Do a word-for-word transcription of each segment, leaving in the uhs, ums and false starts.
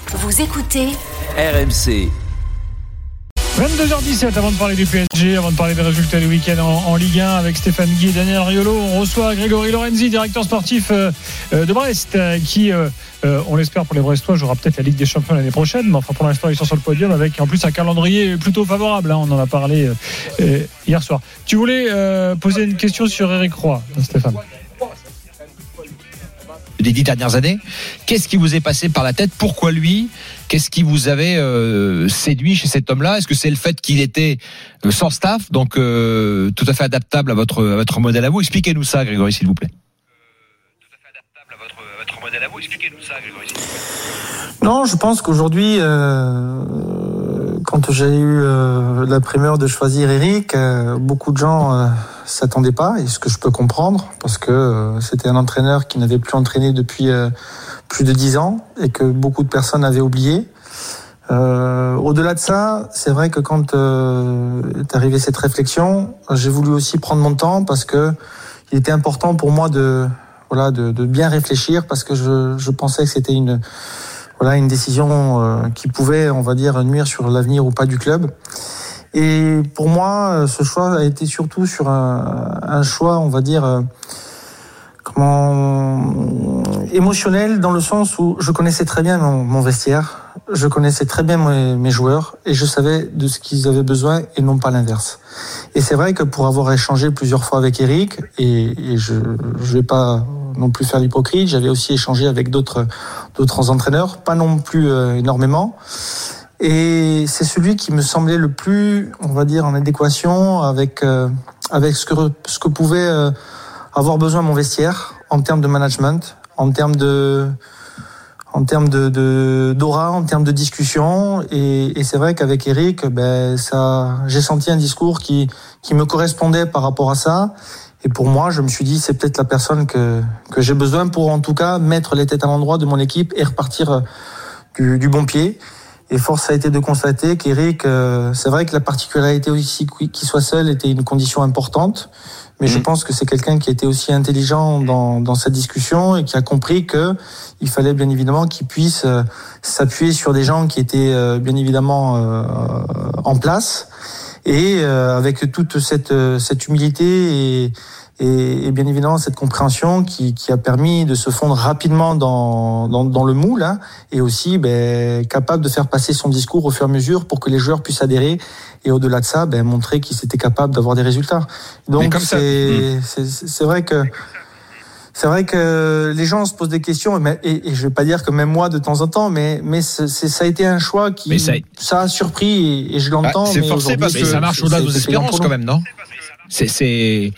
Vous écoutez R M C. vingt-deux heures dix-sept, avant de parler du P S G, avant de parler des résultats du week-end en, en Ligue un avec Stéphane Guy et Daniel Riolo, on reçoit Grégory Lorenzi, directeur sportif euh, de Brest, euh, qui, euh, euh, on l'espère pour les Brestois, jouera peut-être la Ligue des Champions l'année prochaine, mais enfin pour l'instant ils sont sur le podium avec en plus un calendrier plutôt favorable, hein, on en a parlé euh, euh, hier soir. Tu voulais euh, poser une question sur Éric Roy, Stéphane? Des dix dernières années, qu'est-ce qui vous est passé par la tête? Pourquoi lui? Qu'est-ce qui vous avait euh, séduit chez cet homme-là? Est-ce que c'est le fait qu'il était euh, sans staff, donc euh, tout à fait adaptable à votre, à votre modèle à vous? Expliquez-nous ça, Grégory, s'il vous plaît. Tout à fait adaptable à votre, à votre modèle à vous. Expliquez-nous ça, Grégory, s'il vous plaît. Non, je pense qu'aujourd'hui, euh, quand j'ai eu euh, la primeur de choisir Éric, euh, beaucoup de gens euh, s'attendaient pas, et ce que je peux comprendre, parce que euh, c'était un entraîneur qui n'avait plus entraîné depuis euh, plus de dix ans et que beaucoup de personnes avaient oublié. Euh, au-delà de ça, c'est vrai que quand euh, est arrivée cette réflexion, j'ai voulu aussi prendre mon temps parce que il était important pour moi de voilà de, de bien réfléchir, parce que je, je pensais que c'était une voilà une décision euh, qui pouvait, on va dire, nuire sur l'avenir ou pas du club. Et pour moi, ce choix a été surtout sur un, un choix, on va dire, euh, comment émotionnel, dans le sens où je connaissais très bien mon, mon vestiaire, je connaissais très bien mes, mes joueurs et je savais de ce qu'ils avaient besoin et non pas l'inverse. Et c'est vrai que pour avoir échangé plusieurs fois avec Éric, et, et je ne vais pas non plus faire l'hypocrite, j'avais aussi échangé avec d'autres, d'autres entraîneurs, pas non plus euh, énormément. Et c'est celui qui me semblait le plus, on va dire, en adéquation avec euh, avec ce que ce que pouvait euh, avoir besoin mon vestiaire en termes de management, en termes de en termes de, de d'aura, en termes de discussion. Et, et c'est vrai qu'avec Éric, ben ça, j'ai senti un discours qui qui me correspondait par rapport à ça. Et pour moi, je me suis dit, c'est peut-être la personne que que j'ai besoin pour, en tout cas, mettre les têtes à l'endroit de mon équipe et repartir du, du bon pied. Et force a été de constater qu'Éric, euh, c'est vrai que la particularité aussi qu'il soit seul était une condition importante, mais mmh. je pense que c'est quelqu'un qui était aussi intelligent dans, dans cette discussion et qui a compris que il fallait bien évidemment qu'il puisse euh, s'appuyer sur des gens qui étaient euh, bien évidemment euh, en place, et euh, avec toute cette, cette humilité et Et, et bien évidemment cette compréhension qui, qui a permis de se fondre rapidement dans, dans, dans le moule, hein, et aussi ben, capable de faire passer son discours au fur et à mesure pour que les joueurs puissent adhérer, et au-delà de ça, ben, montrer qu'ils étaient capables d'avoir des résultats. Donc c'est, c'est, c'est vrai que c'est vrai que les gens se posent des questions, et, et, et je vais pas dire que même moi de temps en temps, mais, mais c'est, c'est, ça a été un choix qui ça a, ça a surpris, et, et je l'entends. Ah, c'est mais forcé parce que ça marche au-delà de vos espérances quand même, non? C'est... c'est...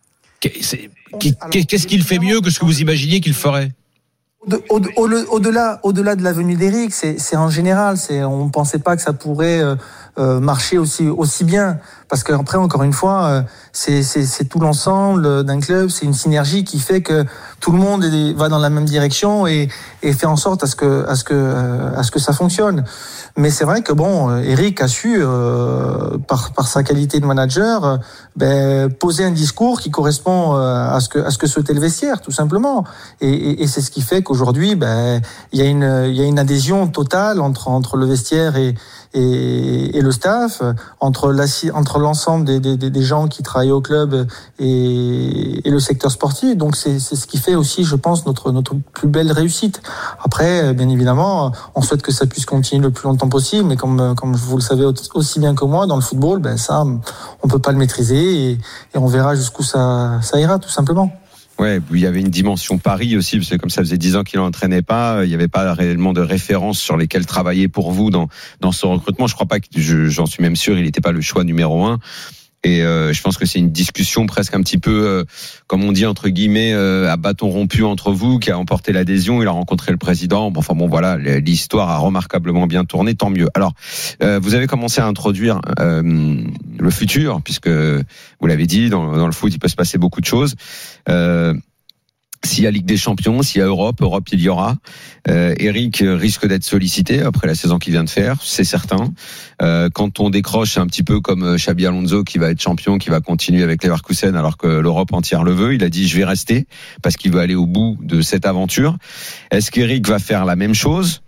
Qu'est-ce qu'il fait mieux que ce que vous imaginiez qu'il ferait? Au, au, au-delà, au-delà de la venue d'Éric, c'est, c'est en général, c'est, on ne pensait pas que ça pourrait euh, euh, marcher aussi, aussi bien. Parce qu'après, encore une fois, euh, c'est, c'est, c'est tout l'ensemble d'un club, c'est une synergie qui fait que tout le monde est, va dans la même direction et, et fait en sorte à ce que, à ce que, euh, à ce que ça fonctionne. Mais c'est vrai que bon, Éric a su, euh, par, par sa qualité de manager, euh, ben, poser un discours qui correspond euh, à ce que, à ce que souhaitait le vestiaire, tout simplement. Et, et, et c'est ce qui fait qu'aujourd'hui, ben, il y a une, il y a une adhésion totale entre, entre le vestiaire et, et, et le staff, entre la, entre l'ensemble des, des, des gens qui travaillent au club et, et le secteur sportif. Donc c'est, c'est ce qui fait aussi, je pense, notre, notre plus belle réussite. Après, bien évidemment, on souhaite que ça puisse continuer le plus longtemps possible, mais comme, comme vous le savez aussi bien que moi, dans le football, ben ça, on peut pas le maîtriser, et, et on verra jusqu'où ça, ça ira, tout simplement. Ouais, il y avait une dimension Paris aussi, parce que comme ça faisait dix ans qu'il n'entraînait pas, il n'y avait pas réellement de références sur lesquelles travailler pour vous dans dans ce recrutement. Je crois pas que, je, j'en suis même sûr, il n'était pas le choix numéro un. Et euh, je pense que c'est une discussion presque un petit peu, euh, comme on dit entre guillemets, euh, à bâton rompu entre vous, qui a emporté l'adhésion. Il a rencontré le président. Bon, enfin bon, voilà, l'histoire a remarquablement bien tourné, tant mieux. Alors, euh, vous avez commencé à introduire euh, le futur, puisque vous l'avez dit, dans, dans le foot, il peut se passer beaucoup de choses. Euh, S'il y a Ligue des Champions, s'il y a Europe, Europe il y aura. Euh, Éric risque d'être sollicité après la saison qu'il vient de faire, c'est certain. Euh, quand on décroche un petit peu comme Xabi Alonso qui va être champion, qui va continuer avec Leverkusen alors que l'Europe entière le veut, il a dit je vais rester parce qu'il veut aller au bout de cette aventure. Est-ce qu'Éric va faire la même chose?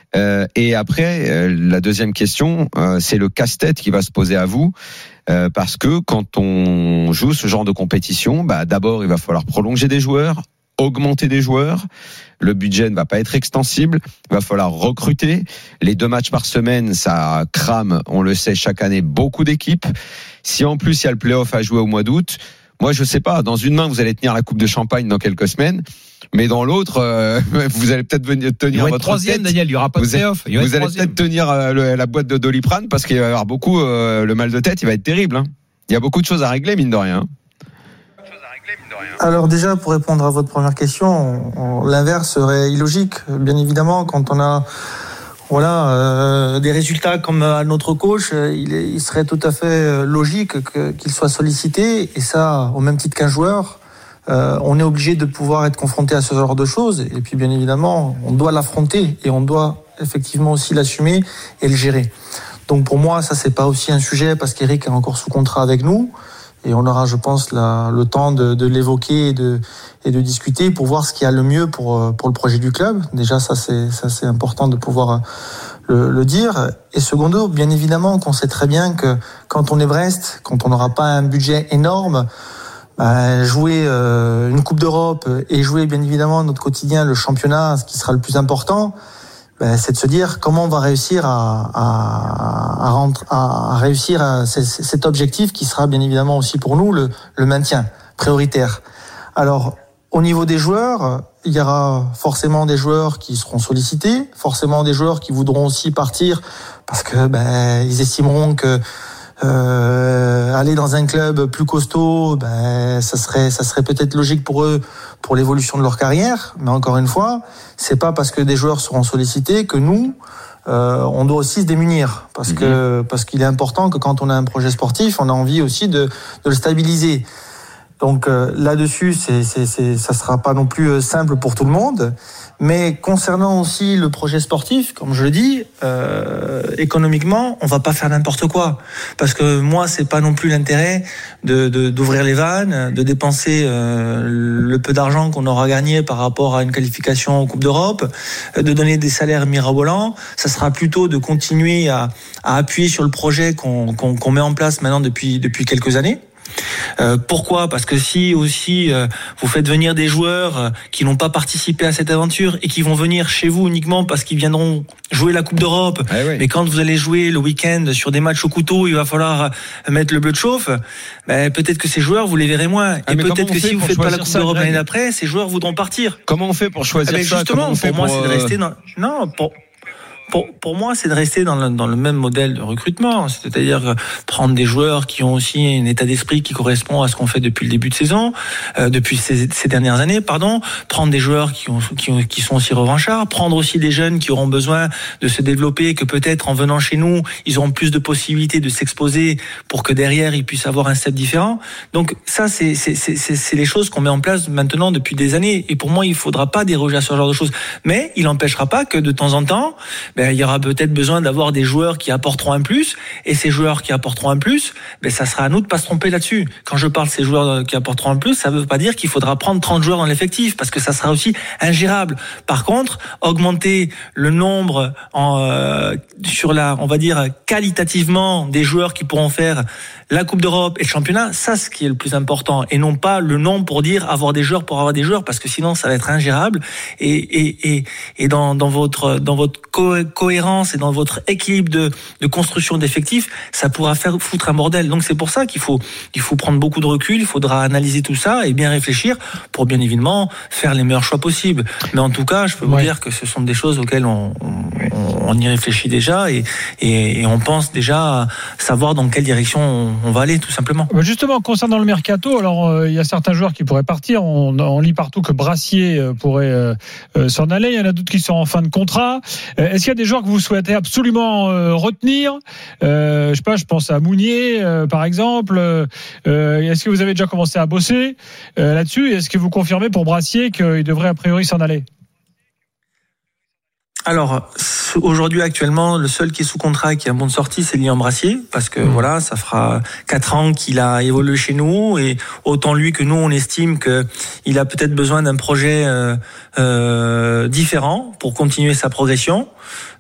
Euh, et après, euh, la deuxième question, euh, c'est le casse-tête qui va se poser à vous. Euh, parce que quand on joue ce genre de compétition, bah, d'abord, il va falloir prolonger des joueurs, augmenter des joueurs. Le budget ne va pas être extensible. Il va falloir recruter. Les deux matchs par semaine, ça crame, on le sait, chaque année, beaucoup d'équipes. Si en plus, il y a le play-off à jouer au mois d'août, moi, je sais pas, dans une main, vous allez tenir la Coupe de Champagne dans quelques semaines. Mais dans l'autre, euh, vous allez peut-être venir tenir votre troisième, tête. Daniel, il y aura pas de play-off. Vous, vous allez peut-être tenir euh, le, la boîte de Doliprane parce qu'il va y avoir beaucoup, euh, le mal de tête, il va être terrible. Hein. Il y a beaucoup de choses à régler, mine de rien. Alors déjà, pour répondre à votre première question, on, l'inverse serait illogique. Bien évidemment, quand on a voilà euh, des résultats comme à notre coach, il, est, il serait tout à fait logique que, qu'il soit sollicité. Et ça, au même titre qu'un joueur, euh, on est obligé de pouvoir être confronté à ce genre de choses. Et puis, bien évidemment, on doit l'affronter et on doit effectivement aussi l'assumer et le gérer. Donc pour moi, ça c'est pas aussi un sujet parce qu'Eric est encore sous contrat avec nous. Et on aura, je pense, la, le temps de, de l'évoquer et de, et de discuter pour voir ce qu'il y a le mieux pour, pour le projet du club. Déjà, ça c'est, ça, c'est important de pouvoir le, le dire. Et secondo, bien évidemment, qu'on sait très bien que quand on est Brest, quand on n'aura pas un budget énorme, bah, jouer euh, une Coupe d'Europe et jouer, bien évidemment, notre quotidien, le championnat, ce qui sera le plus important, ben, c'est de se dire comment on va réussir à, à, à, rentrer, à, à réussir à cet objectif qui sera bien évidemment aussi pour nous le, le maintien prioritaire. Alors, au niveau des joueurs, il y aura forcément des joueurs qui seront sollicités, forcément des joueurs qui voudront aussi partir parce que ben, ils estimeront que Euh, aller dans un club plus costaud, ben ça serait ça serait peut-être logique pour eux pour l'évolution de leur carrière. Mais encore une fois, c'est pas parce que des joueurs seront sollicités que nous euh, on doit aussi se démunir parce mmh. que parce qu'il est important que quand on a un projet sportif, on a envie aussi de de le stabiliser. Donc euh, là-dessus, c'est, c'est, c'est, ça sera pas non plus simple pour tout le monde. Mais concernant aussi le projet sportif, comme je le dis, euh, économiquement, on va pas faire n'importe quoi. Parce que moi, c'est pas non plus l'intérêt de, de d'ouvrir les vannes, de dépenser euh, le peu d'argent qu'on aura gagné par rapport à une qualification en Coupe d'Europe, de donner des salaires mirobolants. Ça sera plutôt de continuer à, à appuyer sur le projet qu'on, qu'on, qu'on met en place maintenant depuis depuis quelques années. Euh, pourquoi ? Parce que si aussi euh, vous faites venir des joueurs euh, qui n'ont pas participé à cette aventure et qui vont venir chez vous uniquement parce qu'ils viendront jouer la Coupe d'Europe, eh oui. mais quand vous allez jouer le week-end sur des matchs au couteau, il va falloir mettre le bleu de chauffe, ben, peut-être que ces joueurs vous les verrez moins. Ah, et peut-être que si vous faites pas la Coupe d'Europe l'année d'après, ces joueurs voudront partir. Comment on fait pour choisir ah, ben, ça ? Justement, pour moi, pour, c'est de rester dans... Non, pour... Pour, pour moi, c'est de rester dans le, dans le même modèle de recrutement, c'est-à-dire prendre des joueurs qui ont aussi un état d'esprit qui correspond à ce qu'on fait depuis le début de saison, euh, depuis ces, ces dernières années, pardon. Prendre des joueurs qui, ont, qui, ont, qui sont aussi revanchards, prendre aussi des jeunes qui auront besoin de se développer, que peut-être en venant chez nous, ils auront plus de possibilités de s'exposer pour que derrière ils puissent avoir un step différent. Donc ça, c'est, c'est, c'est, c'est, c'est les choses qu'on met en place maintenant depuis des années. Et pour moi, il faudra pas déroger à ce genre de choses. Mais il n'empêchera pas que de temps en temps, ben, il y aura peut-être besoin d'avoir des joueurs qui apporteront un plus, et ces joueurs qui apporteront un plus, ben ça sera à nous de pas se tromper là-dessus. Quand je parle de ces joueurs qui apporteront un plus, ça veut pas dire qu'il faudra prendre trente joueurs dans l'effectif, parce que ça sera aussi ingérable. Par contre, augmenter le nombre en, euh, sur la, on va dire, qualitativement des joueurs qui pourront faire la Coupe d'Europe et le championnat, ça, ce qui est le plus important, et non pas le nombre pour dire avoir des joueurs pour avoir des joueurs, parce que sinon ça va être ingérable, et, et, et, et dans, dans votre, dans votre co- cohérence et dans votre équilibre de, de construction d'effectifs, ça pourra faire foutre un bordel. Donc c'est pour ça qu'il faut, il faut prendre beaucoup de recul, il faudra analyser tout ça et bien réfléchir pour bien évidemment faire les meilleurs choix possibles. Mais en tout cas, je peux ouais. vous dire que ce sont des choses auxquelles on, on, on y réfléchit déjà, et, et, et on pense déjà à savoir dans quelle direction on, on va aller, tout simplement. Justement, concernant le mercato, alors euh, il y a certains joueurs qui pourraient partir. On, on lit partout que Brassier euh, pourrait euh, euh, s'en aller. Il y en a d'autres qui sont en fin de contrat. Euh, est-ce qu'il y a des joueurs que vous souhaitez absolument euh, retenir ? euh, Je sais pas, je pense à Mounier, euh, par exemple. Euh, est-ce que vous avez déjà commencé à bosser euh, là-dessus ? Est-ce que vous confirmez pour Brassier qu'il devrait a priori s'en aller ? Alors, aujourd'hui, actuellement, le seul qui est sous contrat et qui a un bon de sortie, c'est Liam Brassier, parce que mmh. voilà, ça fera quatre ans qu'il a évolué chez nous, et autant lui que nous, on estime que il a peut-être besoin d'un projet euh, euh, différent pour continuer sa progression.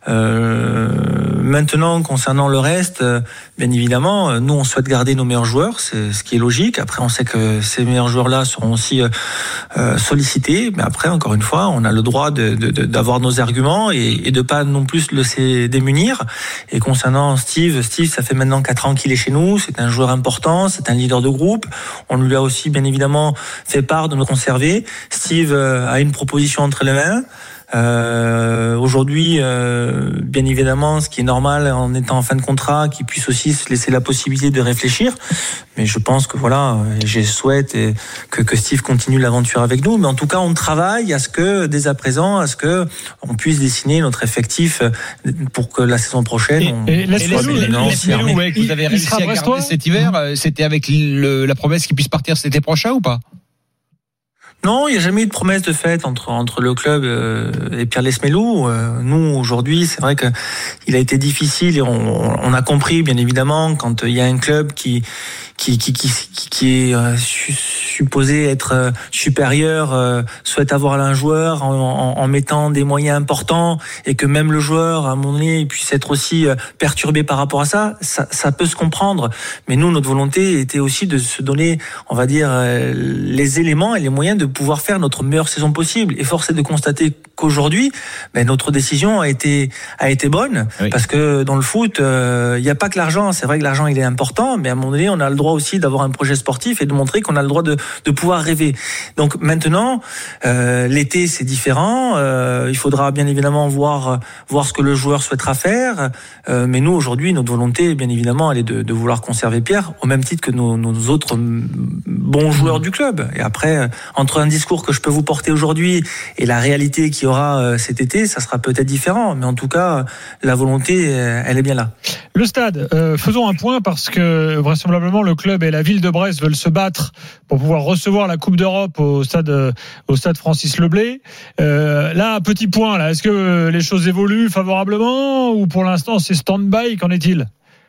Euh, maintenant, concernant le reste, euh, bien évidemment, nous on souhaite garder nos meilleurs joueurs, c'est ce qui est logique. Après, on sait que ces meilleurs joueurs-là seront aussi euh, euh, sollicités, mais après, encore une fois, on a le droit de, de, de, d'avoir nos arguments et, et de pas non plus le laisser démunir. Et concernant Steve, Steve, ça fait maintenant quatre ans qu'il est chez nous. C'est un joueur important, c'est un leader de groupe. On lui a aussi, bien évidemment, fait part de nous conserver. Steve euh, a une proposition entre les mains. Euh, aujourd'hui, euh, bien évidemment, ce qui est normal en étant en fin de contrat, qu'il puisse aussi se laisser la possibilité de réfléchir. Mais je pense que voilà, je souhaite que, que Steve continue l'aventure avec nous. Mais en tout cas, on travaille à ce que, dès à présent, à ce que on puisse dessiner notre effectif pour que la saison prochaine. Et, on, et laisse-moi ouais, que vous avez réussi à garder cet hiver. C'était avec le, la promesse qu'il puisse partir cet été prochain ou pas? Non, il n'y a jamais eu de promesse de fait entre entre le club euh, et Pierre Lesmelou. Euh, nous, aujourd'hui, c'est vrai que il a été difficile et on, on a compris, bien évidemment, quand il y a un club qui qui qui qui, qui est euh, supposé être euh, supérieur, euh, souhaite avoir un joueur en, en, en mettant des moyens importants et que même le joueur, à un moment donné, puisse être aussi euh, perturbé par rapport à ça, ça, ça peut se comprendre. Mais nous, notre volonté était aussi de se donner, on va dire, euh, les éléments et les moyens de pouvoir faire notre meilleure saison possible. Et force est de constater qu'aujourd'hui, ben, notre décision a été a été bonne, oui. Parce que dans le foot, il euh, n'y a pas que l'argent. C'est vrai que l'argent il est important, mais à un moment donné, on a le droit aussi d'avoir un projet sportif et de montrer qu'on a le droit de de pouvoir rêver. Donc maintenant, euh, l'été c'est différent. Euh, il faudra bien évidemment voir voir ce que le joueur souhaitera faire. Euh, mais nous aujourd'hui, notre volonté, bien évidemment, elle est de, de vouloir conserver Pierre au même titre que nos, nos autres bons joueurs du club. Et après, entre un discours que je peux vous porter aujourd'hui et la réalité qu'il y aura cet été, ça sera peut-être différent. Mais en tout cas, la volonté, elle est bien là. Le stade, euh, faisons un point parce que vraisemblablement le club et la ville de Brest veulent se battre pour pouvoir recevoir la Coupe d'Europe au stade, au stade Francis Leblay. Euh, là, petit point, là, est-ce que les choses évoluent favorablement ou pour l'instant c'est stand-by? Qu'en est-il?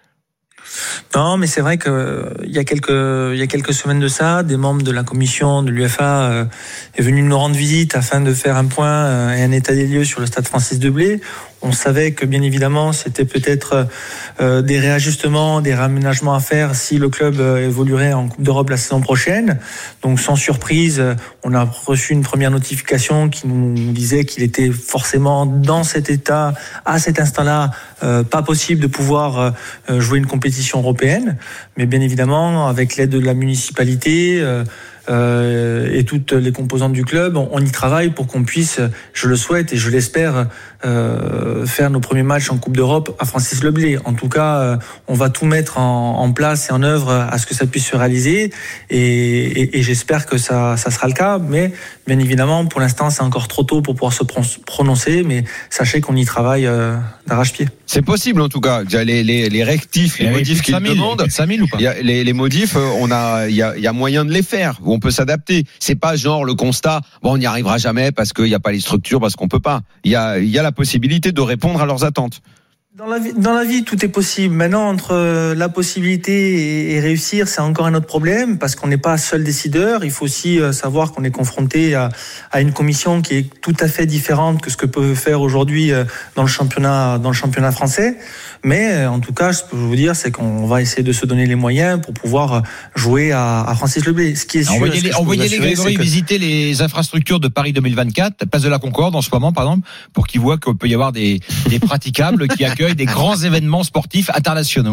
Non, mais c'est vrai que il y a quelques il y a quelques semaines de ça, des membres de la commission de l'U F A euh, est venu nous rendre visite afin de faire un point euh, et un état des lieux sur le stade Francis Leblay. On savait que bien évidemment c'était peut-être euh, des réajustements, des réaménagements à faire si le club euh, évoluerait en Coupe d'Europe la saison prochaine. Donc sans surprise, on a reçu une première notification qui nous disait qu'il était forcément dans cet état, à cet instant-là, euh, pas possible de pouvoir euh, jouer une compétition européenne. Mais bien évidemment, avec l'aide de la municipalité, euh, Euh, et toutes les composantes du club, on, on y travaille pour qu'on puisse, je le souhaite et je l'espère, euh, faire nos premiers matchs en Coupe d'Europe à Francis Leblay. En tout cas, euh, on va tout mettre en, en place et en œuvre à ce que ça puisse se réaliser et, et, et j'espère que ça, ça sera le cas. Mais bien évidemment, pour l'instant, c'est encore trop tôt pour pouvoir se prononcer, mais sachez qu'on y travaille euh, d'arrache-pied. C'est possible en tout cas. Les, les, les rectifs, les modifs qu'ils demandent, cinq mille ou pas, il y a, les, les modifs, on a, il y a, il y a moyen de les faire. On peut s'adapter. C'est pas genre le constat, bon, on n'y arrivera jamais parce qu'il n'y a pas les structures, parce qu'on peut pas. Il y a, il y a la possibilité de répondre à leurs attentes. Dans la vie, dans la vie, tout est possible. Maintenant, entre la possibilité et, et réussir, c'est encore un autre problème parce qu'on n'est pas seul décideur. Il faut aussi savoir qu'on est confronté à, à une commission qui est tout à fait différente que ce que peut faire aujourd'hui dans le championnat, dans le championnat français. Mais en tout cas, ce que je peux vous dire, c'est qu'on va essayer de se donner les moyens pour pouvoir jouer à, à Francis Leblay. Ce qui est sûr, envoyez les, envoyez les Grégory que... visiter les infrastructures de Paris deux mille vingt-quatre, place de la Concorde en ce moment, par exemple, pour qu'ils voient qu'il peut y avoir des, des praticables qui accueillent des grands événements sportifs internationaux.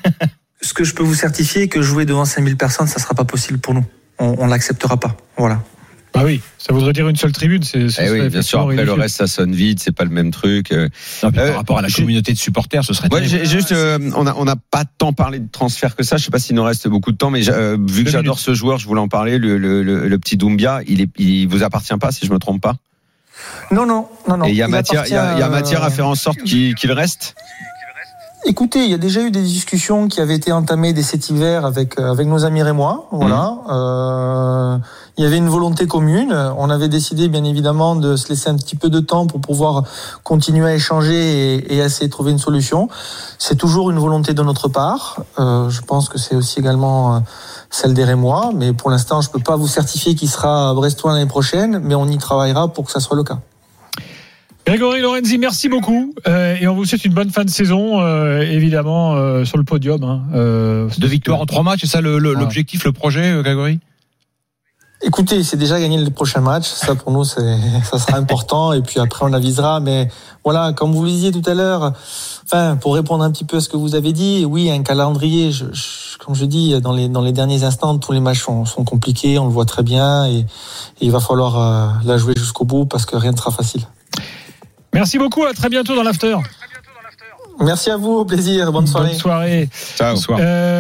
Ce que je peux vous certifier, que jouer devant cinq mille personnes, ça sera pas possible pour nous. On, on l'acceptera pas. Voilà. Ah oui, ça voudrait dire une seule tribune. C'est, eh oui, bien sûr. Après ridicule. Le reste, ça sonne vide, c'est pas le même truc. Non, euh, par rapport à la communauté de supporters, ce serait. Ouais, j'ai, juste, euh, on a on n'a pas tant parlé de transfert que ça. Je sais pas s'il nous reste beaucoup de temps, mais euh, vu que j'adore ce joueur, je voulais en parler. Le, le, le, le petit Doumbia, il est, il vous appartient pas, si je me trompe pas. Non, non, non, non. Et il y a matière, il y a, il y a matière à faire en sorte qu'il, qu'il reste. Écoutez, il y a déjà eu des discussions qui avaient été entamées dès cet hiver avec avec nos amis rémois. Voilà. Mmh. Euh, il y avait une volonté commune. On avait décidé, bien évidemment, de se laisser un petit peu de temps pour pouvoir continuer à échanger et, et essayer de trouver une solution. C'est toujours une volonté de notre part. Euh, je pense que c'est aussi également celle des rémois. Mais pour l'instant, je peux pas vous certifier qu'il sera brestois l'année prochaine, mais on y travaillera pour que ça soit le cas. Grégory Lorenzi, merci beaucoup euh, et on vous souhaite une bonne fin de saison, euh, évidemment euh, sur le podium. Hein, euh, Deux victoires que... en trois matchs, c'est ça le, le, ah. l'objectif, le projet, Grégory ? Écoutez, c'est déjà gagner le prochain match. Ça pour nous, c'est, ça sera important. Et puis après, on avisera. Mais voilà, comme vous le disiez tout à l'heure, enfin, pour répondre un petit peu à ce que vous avez dit, oui, un calendrier. Je, je, comme je dis, dans les dans les derniers instants, tous les matchs sont, sont compliqués. On le voit très bien, et, et il va falloir euh, la jouer jusqu'au bout parce que rien ne sera facile. Merci beaucoup, à très bientôt dans l'after. Merci à vous, au plaisir, bonne soirée. Bonne soirée. Ciao. Bonsoir. Euh...